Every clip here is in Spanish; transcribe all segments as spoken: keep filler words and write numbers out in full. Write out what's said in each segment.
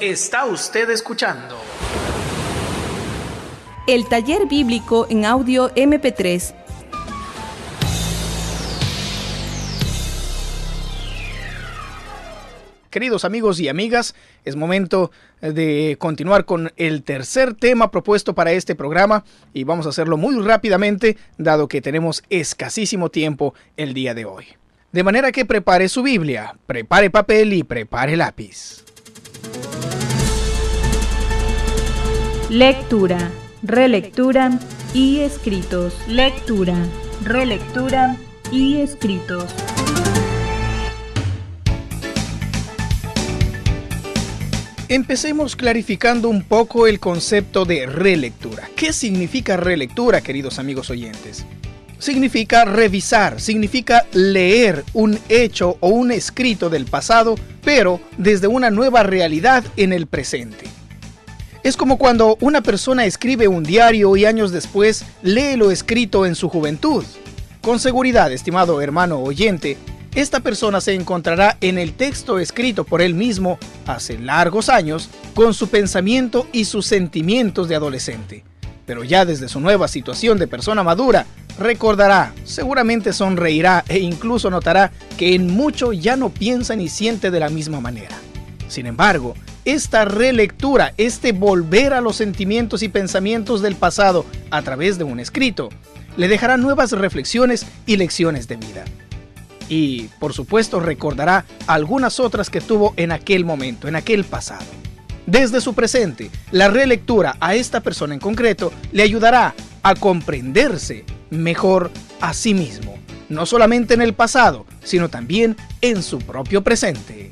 Está usted escuchando el taller bíblico en audio eme pe tres. Queridos amigos y amigas, es momento de continuar con el tercer tema propuesto para este programa y vamos a hacerlo muy rápidamente, dado que tenemos escasísimo tiempo el día de hoy. De manera que prepare su Biblia, prepare papel y prepare lápiz. Lectura, relectura y escritos. Lectura, relectura y escritos. Empecemos clarificando un poco el concepto de relectura. ¿Qué significa relectura, queridos amigos oyentes? Significa revisar, significa leer un hecho o un escrito del pasado, pero desde una nueva realidad en el presente. Es como cuando una persona escribe un diario y años después lee lo escrito en su juventud. Con seguridad, estimado hermano oyente, esta persona se encontrará en el texto escrito por él mismo hace largos años con su pensamiento y sus sentimientos de adolescente. Pero ya desde su nueva situación de persona madura, recordará, seguramente sonreirá e incluso notará que en mucho ya no piensa ni siente de la misma manera. Sin embargo, esta relectura, este volver a los sentimientos y pensamientos del pasado a través de un escrito, le dejará nuevas reflexiones y lecciones de vida. Y, por supuesto, recordará algunas otras que tuvo en aquel momento, en aquel pasado. Desde su presente, la relectura a esta persona en concreto le ayudará a comprenderse mejor a sí mismo, no solamente en el pasado, sino también en su propio presente.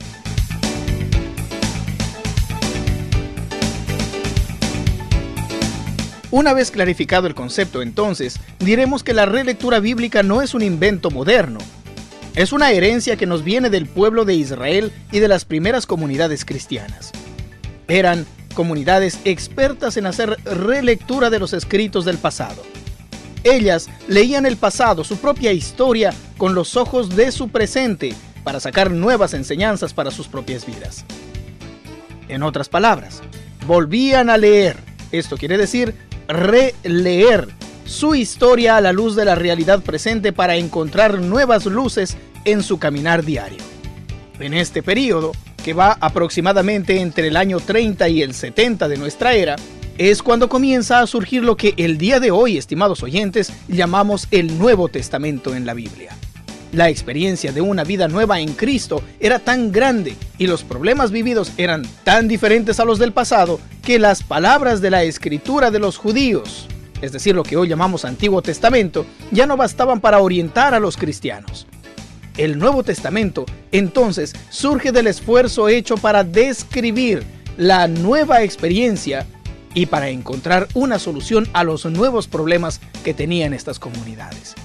Una vez clarificado el concepto, entonces, diremos que la relectura bíblica no es un invento moderno. Es una herencia que nos viene del pueblo de Israel y de las primeras comunidades cristianas. Eran comunidades expertas en hacer relectura de los escritos del pasado. Ellas leían el pasado, su propia historia, con los ojos de su presente, para sacar nuevas enseñanzas para sus propias vidas. En otras palabras, volvían a leer, esto quiere decir releer, su historia a la luz de la realidad presente para encontrar nuevas luces en su caminar diario. En este periodo, que va aproximadamente entre el año treinta y el setenta de nuestra era, es cuando comienza a surgir lo que el día de hoy, estimados oyentes, llamamos el Nuevo Testamento en la Biblia. La experiencia de una vida nueva en Cristo era tan grande y los problemas vividos eran tan diferentes a los del pasado que las palabras de la Escritura de los judíos, es decir, lo que hoy llamamos Antiguo Testamento, ya no bastaban para orientar a los cristianos. El Nuevo Testamento, entonces, surge del esfuerzo hecho para describir la nueva experiencia y para encontrar una solución a los nuevos problemas que tenían estas comunidades.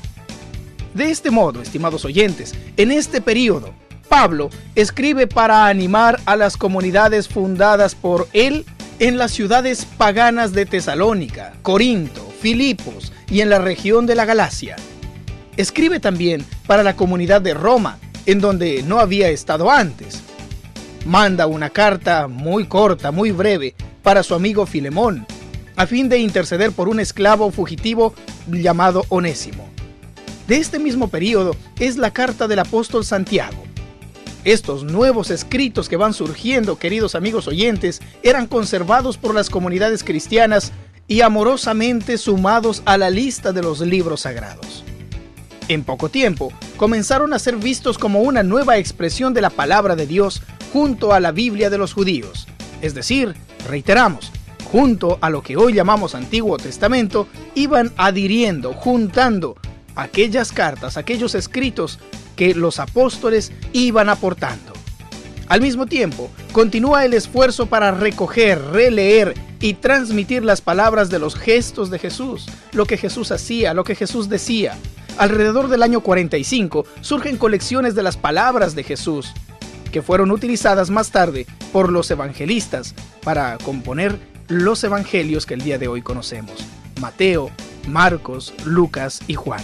De este modo, estimados oyentes, en este periodo, Pablo escribe para animar a las comunidades fundadas por él en las ciudades paganas de Tesalónica, Corinto, Filipos y en la región de la Galacia. Escribe también para la comunidad de Roma, en donde no había estado antes. Manda una carta muy corta, muy breve, para su amigo Filemón, a fin de interceder por un esclavo fugitivo llamado Onésimo. De este mismo periodo es la carta del apóstol Santiago. Estos nuevos escritos que van surgiendo, queridos amigos oyentes, eran conservados por las comunidades cristianas y amorosamente sumados a la lista de los libros sagrados. En poco tiempo, comenzaron a ser vistos como una nueva expresión de la palabra de Dios junto a la Biblia de los judíos. Es decir, reiteramos, junto a lo que hoy llamamos Antiguo Testamento, iban adhiriendo, juntando aquellas cartas, aquellos escritos que los apóstoles iban aportando. Al mismo tiempo, continúa el esfuerzo para recoger, releer y transmitir las palabras de los gestos de Jesús, lo que Jesús hacía, lo que Jesús decía. Alrededor del año cuarenta y cinco surgen colecciones de las palabras de Jesús, que fueron utilizadas más tarde por los evangelistas para componer los evangelios que el día de hoy conocemos: Mateo, Marcos, Lucas y Juan.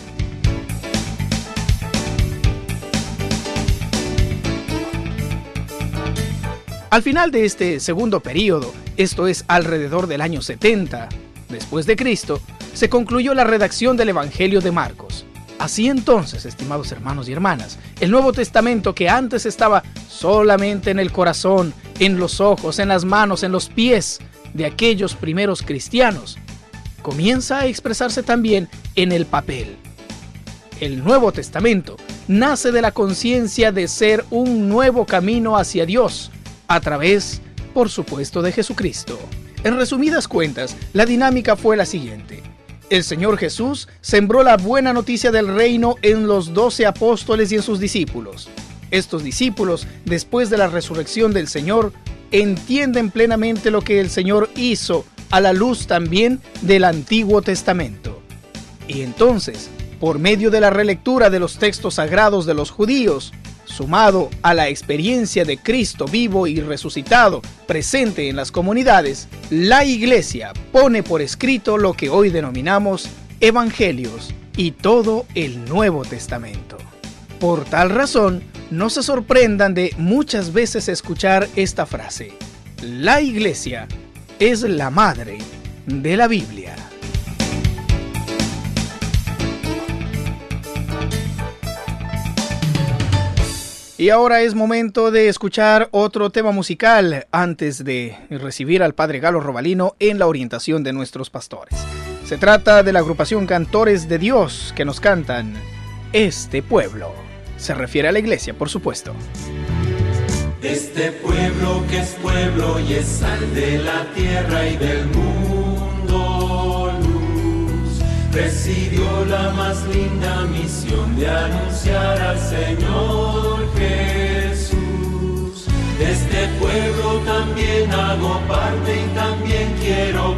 Al final de este segundo período, esto es alrededor del año setenta después de Cristo, se concluyó la redacción del Evangelio de Marcos. Así entonces, estimados hermanos y hermanas, el Nuevo Testamento, que antes estaba solamente en el corazón, en los ojos, en las manos, en los pies de aquellos primeros cristianos, comienza a expresarse también en el papel. El Nuevo Testamento nace de la conciencia de ser un nuevo camino hacia Dios, a través, por supuesto, de Jesucristo. En resumidas cuentas, la dinámica fue la siguiente. El Señor Jesús sembró la buena noticia del reino en los doce apóstoles y en sus discípulos. Estos discípulos, después de la resurrección del Señor, entienden plenamente lo que el Señor hizo a la luz también del Antiguo Testamento. Y entonces, por medio de la relectura de los textos sagrados de los judíos, sumado a la experiencia de Cristo vivo y resucitado presente en las comunidades, la Iglesia pone por escrito lo que hoy denominamos Evangelios y todo el Nuevo Testamento. Por tal razón, no se sorprendan de muchas veces escuchar esta frase: la Iglesia es la madre de la Biblia. Y ahora es momento de escuchar otro tema musical antes de recibir al Padre Galo Robalino en la orientación de nuestros pastores. Se trata de la agrupación Cantores de Dios, que nos cantan Este Pueblo. Se refiere a la iglesia, por supuesto. Este pueblo que es pueblo y es sal de la tierra y del mundo luz, recibió la más linda misión de anunciar al Señor Jesús. De este pueblo también hago parte y también quiero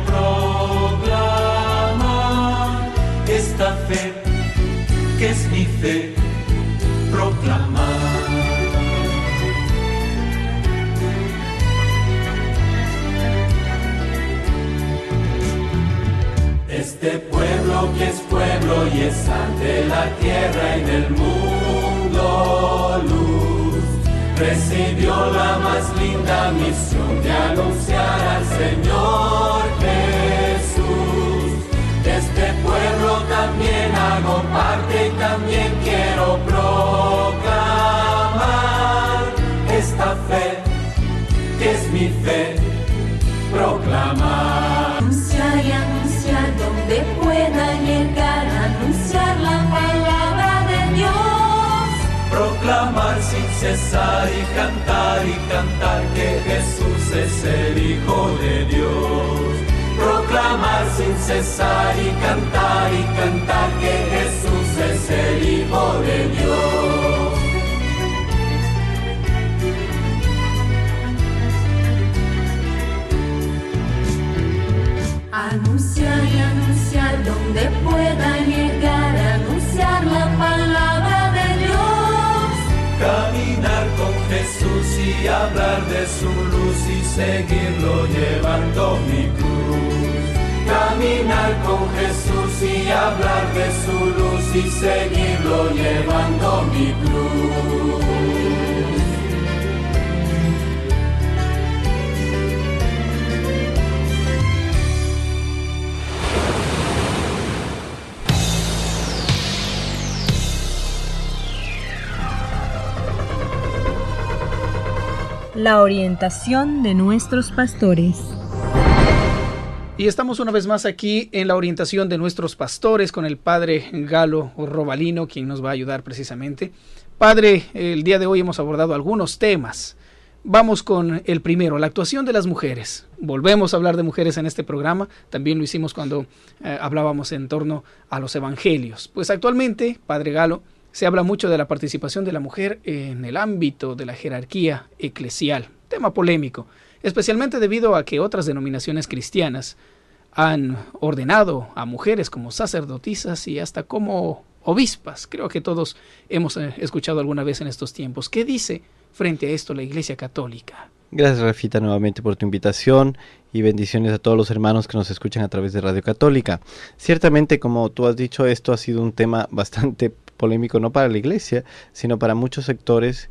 proclamar esta fe, que es mi fe, proclamar. Este pueblo que es pueblo y es sal de la tierra y del mundo luz, recibió la más linda misión de anunciar al Señor Jesús. De este pueblo también hago parte y también quiero proclamar esta fe, que es mi fe, proclamar. Anunciar y anunciar donde pueda llegar, anunciar la palabra de Dios. Proclamar sin cesar y cantar y cantar que Jesús es el Hijo de Dios. Proclamar sin cesar y cantar y cantar que Jesús es el Hijo de Dios. Anunciar y anunciar donde pueda llegar, anunciar la palabra de Dios. Caminar con Jesús y hablar de su luz y seguirlo llevando mi cruz. Caminar con Jesús y hablar de su luz y seguirlo llevando mi cruz. La orientación de nuestros pastores. Y estamos una vez más aquí en la orientación de nuestros pastores con el Padre Galo Robalino, quien nos va a ayudar precisamente. Padre, el día de hoy hemos abordado algunos temas. Vamos con el primero, la actuación de las mujeres. Volvemos a hablar de mujeres en este programa. También lo hicimos cuando eh, hablábamos en torno a los evangelios. Pues actualmente, Padre Galo, se habla mucho de la participación de la mujer en el ámbito de la jerarquía eclesial, tema polémico, especialmente debido a que otras denominaciones cristianas han ordenado a mujeres como sacerdotisas y hasta como obispas. Creo que todos hemos eh, escuchado alguna vez en estos tiempos. ¿Qué dice frente a esto la Iglesia Católica? Gracias, Rafita, nuevamente por tu invitación y bendiciones a todos los hermanos que nos escuchan a través de Radio Católica. Ciertamente, como tú has dicho, esto ha sido un tema bastante polémico, no para la Iglesia, sino para muchos sectores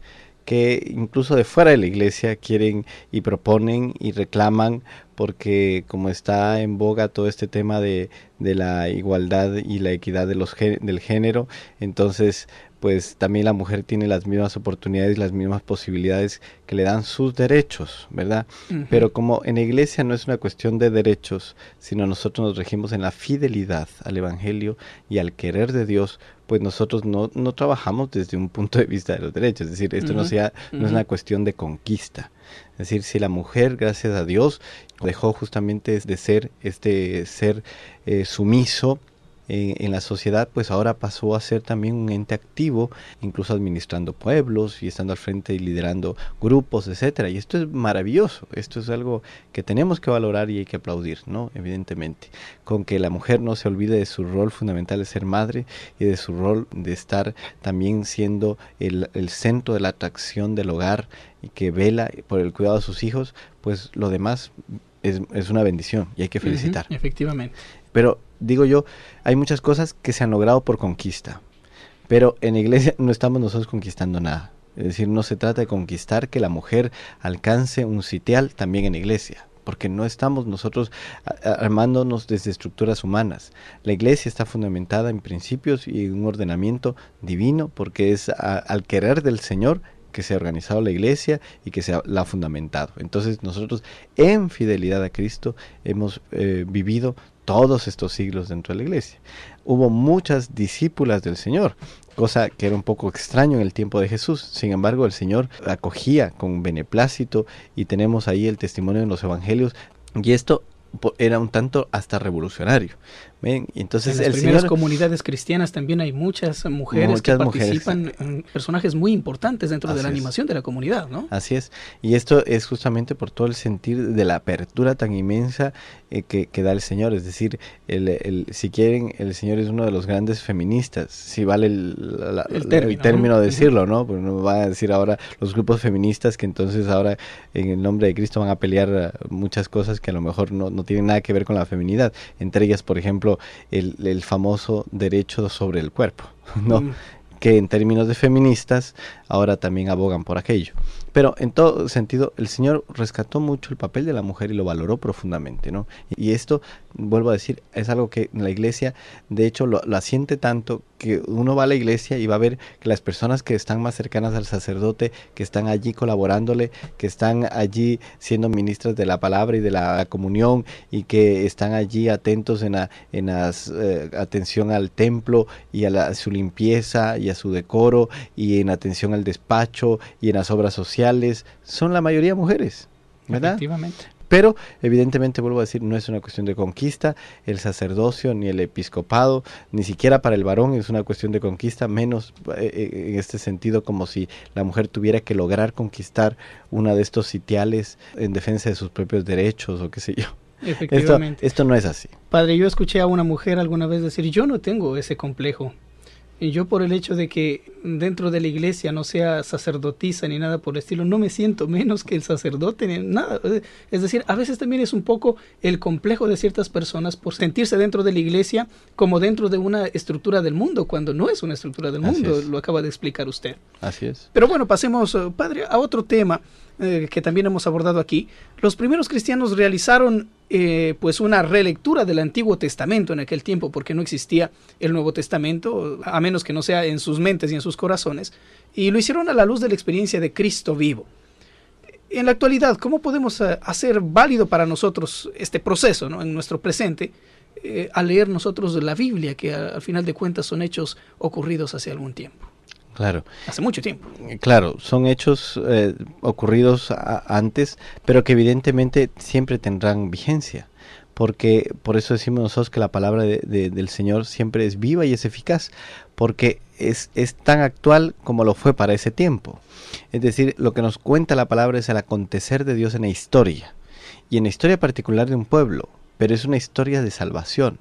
que incluso de fuera de la iglesia quieren y proponen y reclaman, porque como está en boga todo este tema de, de la igualdad y la equidad de los del género, entonces pues también la mujer tiene las mismas oportunidades, las mismas posibilidades que le dan sus derechos, ¿verdad? Uh-huh. Pero como en la iglesia no es una cuestión de derechos, sino nosotros nos regimos en la fidelidad al evangelio y al querer de Dios, pues nosotros no, no trabajamos desde un punto de vista de los derechos, es decir, esto uh-huh. no, sea, no uh-huh. es una cuestión de conquista. Es decir, si la mujer, gracias a Dios, dejó justamente de ser este ser eh, sumiso en, en la sociedad, pues ahora pasó a ser también un ente activo, incluso administrando pueblos y estando al frente y liderando grupos, etcétera. Y esto es maravilloso, esto es algo que tenemos que valorar y hay que aplaudir, ¿no? Evidentemente, con que la mujer no se olvide de su rol fundamental de ser madre y de su rol de estar también siendo el, el centro de la atracción del hogar y que vela por el cuidado de sus hijos, pues lo demás es, es una bendición y hay que felicitar. Uh-huh, efectivamente. Pero digo yo, hay muchas cosas que se han logrado por conquista, pero en la iglesia no estamos nosotros conquistando nada. Es decir, no se trata de conquistar que la mujer alcance un sitial también en la iglesia, porque no estamos nosotros armándonos desde estructuras humanas. La iglesia está fundamentada en principios y en un ordenamiento divino, porque es a, al querer del Señor que se ha organizado la iglesia y que se ha, la ha fundamentado. Entonces nosotros en fidelidad a Cristo hemos eh, vivido todos estos siglos dentro de la iglesia. Hubo muchas discípulas del Señor, cosa que era un poco extraño en el tiempo de Jesús. Sin embargo, el Señor acogía con beneplácito y tenemos ahí el testimonio en los evangelios, y esto era un tanto hasta revolucionario. ¿Ven? Y entonces en las el primeras Señor, comunidades cristianas también hay muchas mujeres muchas que participan mujeres. en personajes muy importantes dentro Así de la es. animación de la comunidad, ¿no? Así es, y esto es justamente por todo el sentir de la apertura tan inmensa eh, que, que da el Señor. Es decir, el, el, si quieren, el Señor es uno de los grandes feministas, si vale el, la, el término, el término ¿no? decirlo, ¿no? Porque no van a decir ahora los grupos feministas que entonces ahora en el nombre de Cristo van a pelear muchas cosas que a lo mejor no, no tienen nada que ver con la feminidad, entre ellas, por ejemplo, el, el famoso derecho sobre el cuerpo, ¿no? Mm. Que en términos de feministas ahora también abogan por aquello. Pero en todo sentido, el Señor rescató mucho el papel de la mujer y lo valoró profundamente, ¿no? Y esto, vuelvo a decir, es algo que la iglesia, de hecho, lo, lo asiente tanto que uno va a la iglesia y va a ver que las personas que están más cercanas al sacerdote, que están allí colaborándole, que están allí siendo ministras de la palabra y de la comunión, y que están allí atentos en la en las, eh, atención al templo y a, la, a su limpieza y a su decoro, y en atención al despacho y en las obras sociales, son la mayoría mujeres, ¿verdad? Efectivamente. Pero evidentemente, vuelvo a decir, no es una cuestión de conquista, el sacerdocio ni el episcopado, ni siquiera para el varón es una cuestión de conquista, menos eh, en este sentido como si la mujer tuviera que lograr conquistar una de estos sitiales en defensa de sus propios derechos o qué sé yo. Efectivamente. Esto, esto no es así. Padre, yo escuché a una mujer alguna vez decir, yo no tengo ese complejo. Y yo, por el hecho de que dentro de la iglesia no sea sacerdotisa ni nada por el estilo, no me siento menos que el sacerdote ni nada. Es decir, a veces también es un poco el complejo de ciertas personas por sentirse dentro de la iglesia como dentro de una estructura del mundo, cuando no es una estructura del Así mundo, es. Lo acaba de explicar usted. Así es. Pero bueno, pasemos, Padre, a otro tema eh, que también hemos abordado aquí. Los primeros cristianos realizaron Eh, pues una relectura del Antiguo Testamento en aquel tiempo, porque no existía el Nuevo Testamento, a menos que no sea en sus mentes y en sus corazones, y lo hicieron a la luz de la experiencia de Cristo vivo. En la actualidad, ¿cómo podemos uh, hacer válido para nosotros este proceso, ¿no? En nuestro presente, eh, al leer nosotros la Biblia, que a, al final de cuentas son hechos ocurridos hace algún tiempo? Claro. Hace mucho tiempo. Claro, son hechos eh, ocurridos a, antes, pero que evidentemente siempre tendrán vigencia, porque por eso decimos nosotros que la palabra de, de, del Señor siempre es viva y es eficaz, porque es, es tan actual como lo fue para ese tiempo. Es decir, lo que nos cuenta la palabra es el acontecer de Dios en la historia, y en la historia particular de un pueblo, pero es una historia de salvación.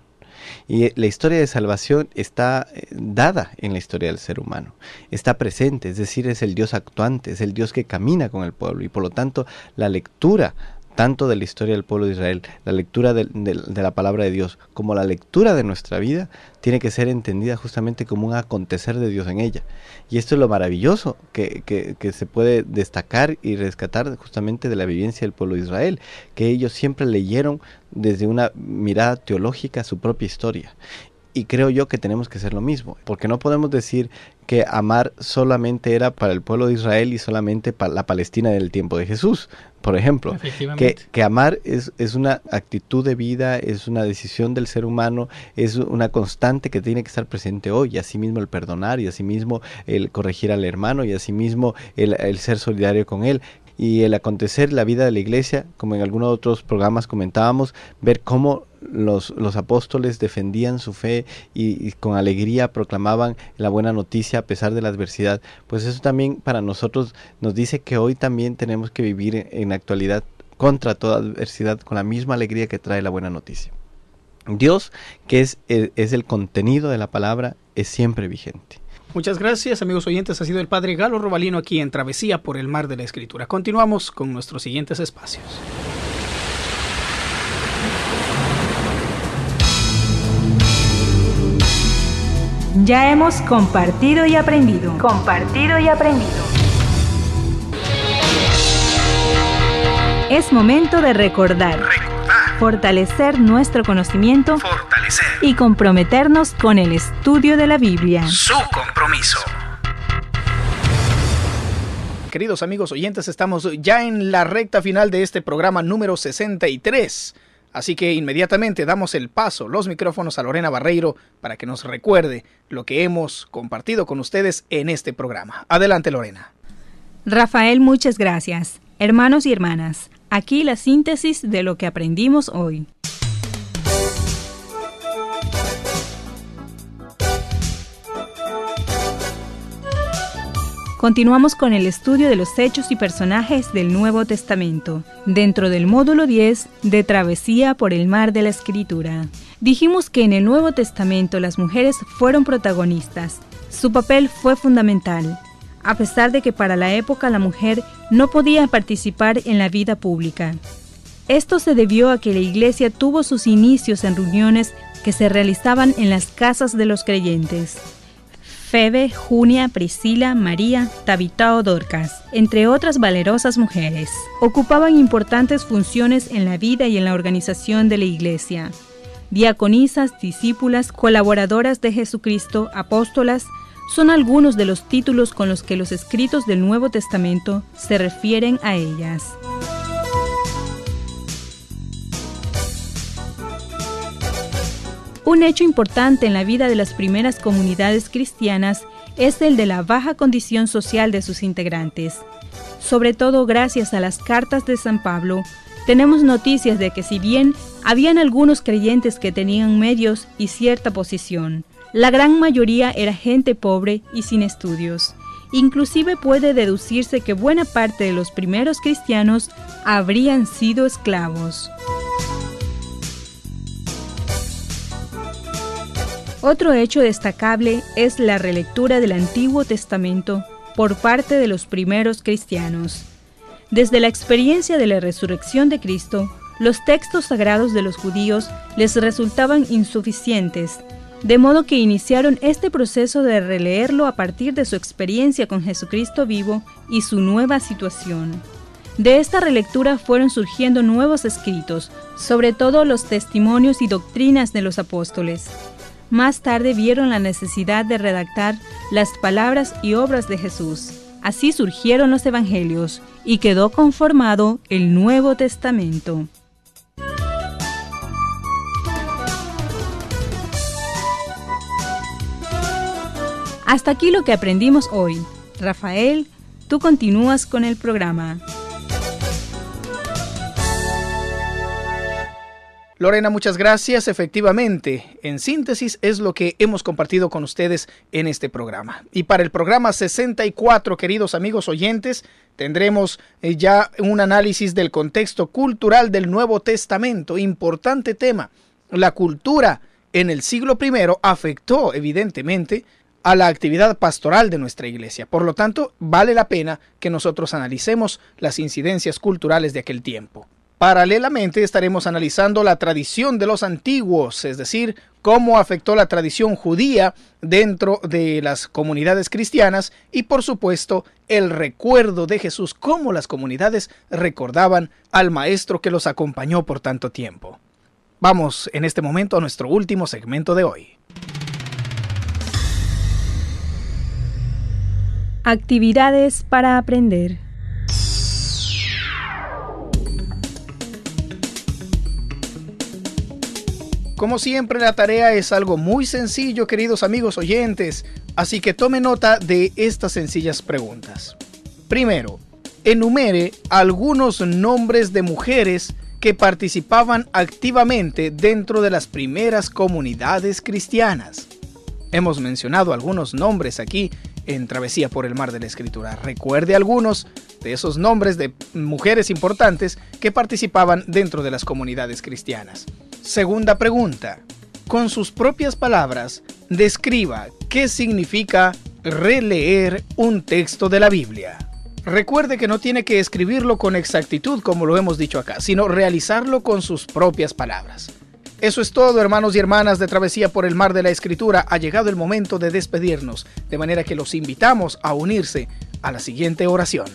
Y la historia de salvación está dada en la historia del ser humano, está presente, es decir, es el Dios actuante, es el Dios que camina con el pueblo, y por lo tanto la lectura tanto de la historia del pueblo de Israel, la lectura de, de, de la palabra de Dios, como la lectura de nuestra vida, tiene que ser entendida justamente como un acontecer de Dios en ella. Y esto es lo maravilloso que, que, que se puede destacar y rescatar justamente de la vivencia del pueblo de Israel, que ellos siempre leyeron desde una mirada teológica su propia historia. Y creo yo que tenemos que hacer lo mismo, porque no podemos decir que amar solamente era para el pueblo de Israel y solamente para la Palestina del tiempo de Jesús, por ejemplo. Que, que amar es, es una actitud de vida, es una decisión del ser humano, es una constante que tiene que estar presente hoy, y asimismo el perdonar, y asimismo el corregir al hermano, y asimismo el, el ser solidario con él. Y el acontecer la vida de la iglesia, como en algunos otros programas comentábamos, ver cómo los, los apóstoles defendían su fe y, y con alegría proclamaban la buena noticia a pesar de la adversidad, pues eso también para nosotros nos dice que hoy también tenemos que vivir en, en la actualidad contra toda adversidad con la misma alegría que trae la buena noticia. Dios, que es, es el contenido de la palabra, es siempre vigente. Muchas gracias, amigos oyentes. Ha sido el Padre Galo Robalino aquí en Travesía por el Mar de la Escritura. Continuamos con nuestros siguientes espacios. Ya hemos compartido y aprendido. Compartido y aprendido. Es momento de recordar. Recordar. Fortalecer nuestro conocimiento. Fortalecer. Y comprometernos con el estudio de la Biblia. Su compromiso. Queridos amigos oyentes, estamos ya en la recta final de este programa número sesenta y tres. Así que inmediatamente damos el paso, los micrófonos a Lorena Barreiro para que nos recuerde lo que hemos compartido con ustedes en este programa. Adelante, Lorena. Rafael, muchas gracias. Hermanos y hermanas, aquí la síntesis de lo que aprendimos hoy. Continuamos con el estudio de los hechos y personajes del Nuevo Testamento, dentro del módulo diez de Travesía por el Mar de la Escritura. Dijimos que en el Nuevo Testamento las mujeres fueron protagonistas. Su papel fue fundamental, a pesar de que para la época la mujer no podía participar en la vida pública. Esto se debió a que la Iglesia tuvo sus inicios en reuniones que se realizaban en las casas de los creyentes. Febe, Junia, Priscila, María, Tabita o Dorcas, entre otras valerosas mujeres, ocupaban importantes funciones en la vida y en la organización de la Iglesia. Diaconisas, discípulas, colaboradoras de Jesucristo, apóstolas, son algunos de los títulos con los que los escritos del Nuevo Testamento se refieren a ellas. Un hecho importante en la vida de las primeras comunidades cristianas es el de la baja condición social de sus integrantes. Sobre todo gracias a las cartas de San Pablo, tenemos noticias de que si bien habían algunos creyentes que tenían medios y cierta posición, la gran mayoría era gente pobre y sin estudios. Inclusive puede deducirse que buena parte de los primeros cristianos habrían sido esclavos. Otro hecho destacable es la relectura del Antiguo Testamento por parte de los primeros cristianos. Desde la experiencia de la resurrección de Cristo, los textos sagrados de los judíos les resultaban insuficientes, de modo que iniciaron este proceso de releerlo a partir de su experiencia con Jesucristo vivo y su nueva situación. De esta relectura fueron surgiendo nuevos escritos, sobre todo los testimonios y doctrinas de los apóstoles. Más tarde vieron la necesidad de redactar las palabras y obras de Jesús. Así surgieron los evangelios y quedó conformado el Nuevo Testamento. Hasta aquí lo que aprendimos hoy. Rafael, tú continúas con el programa. Lorena, muchas gracias. Efectivamente, en síntesis es lo que hemos compartido con ustedes en este programa. Y para el programa sesenta y cuatro, queridos amigos oyentes, tendremos eh, ya un análisis del contexto cultural del Nuevo Testamento. Importante tema. La cultura en el siglo primero afectó evidentemente a la actividad pastoral de nuestra iglesia. Por lo tanto, vale la pena que nosotros analicemos las incidencias culturales de aquel tiempo. Paralelamente estaremos analizando la tradición de los antiguos, es decir, cómo afectó la tradición judía dentro de las comunidades cristianas y, por supuesto, el recuerdo de Jesús, cómo las comunidades recordaban al Maestro que los acompañó por tanto tiempo. Vamos en este momento a nuestro último segmento de hoy. Actividades para aprender. Como siempre, la tarea es algo muy sencillo, queridos amigos oyentes, así que tome nota de estas sencillas preguntas. Primero, enumere algunos nombres de mujeres que participaban activamente dentro de las primeras comunidades cristianas. Hemos mencionado algunos nombres aquí en Travesía por el Mar de la Escritura. Recuerde algunos de esos nombres de mujeres importantes que participaban dentro de las comunidades cristianas. Segunda pregunta. Con sus propias palabras, describa qué significa releer un texto de la Biblia. Recuerde que no tiene que escribirlo con exactitud como lo hemos dicho acá, sino realizarlo con sus propias palabras. Eso es todo, hermanos y hermanas de Travesía por el Mar de la Escritura. Ha llegado el momento de despedirnos, de manera que los invitamos a unirse a la siguiente oración.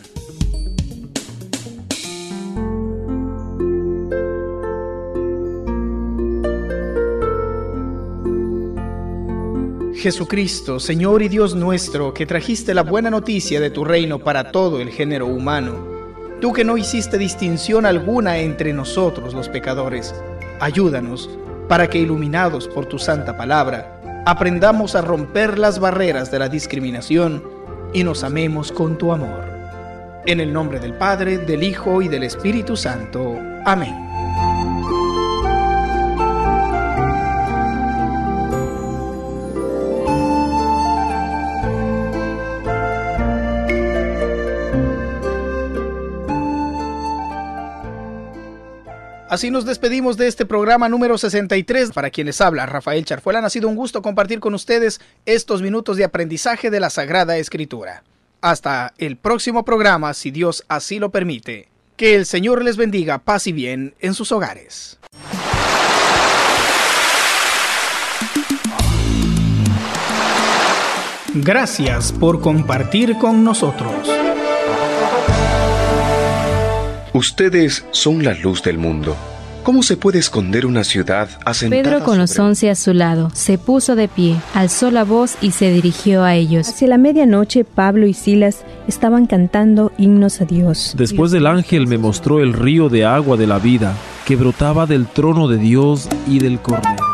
Jesucristo, Señor y Dios nuestro, que trajiste la buena noticia de tu reino para todo el género humano, tú que no hiciste distinción alguna entre nosotros los pecadores, ayúdanos para que, iluminados por tu santa palabra, aprendamos a romper las barreras de la discriminación y nos amemos con tu amor. En el nombre del Padre, del Hijo y del Espíritu Santo. Amén. Así nos despedimos de este programa número sesenta y tres. Para quien les habla, Rafael Charfuela, ha sido un gusto compartir con ustedes estos minutos de aprendizaje de la Sagrada Escritura. Hasta el próximo programa, si Dios así lo permite. Que el Señor les bendiga, paz y bien en sus hogares. Gracias por compartir con nosotros. Ustedes son la luz del mundo. ¿Cómo se puede esconder una ciudad asentada Pedro, con los sobre... once a su lado, se puso de pie, alzó la voz y se dirigió a ellos. Hacia la medianoche, Pablo y Silas estaban cantando himnos a Dios. Después el ángel me mostró el río de agua de la vida, que brotaba del trono de Dios y del Cordero.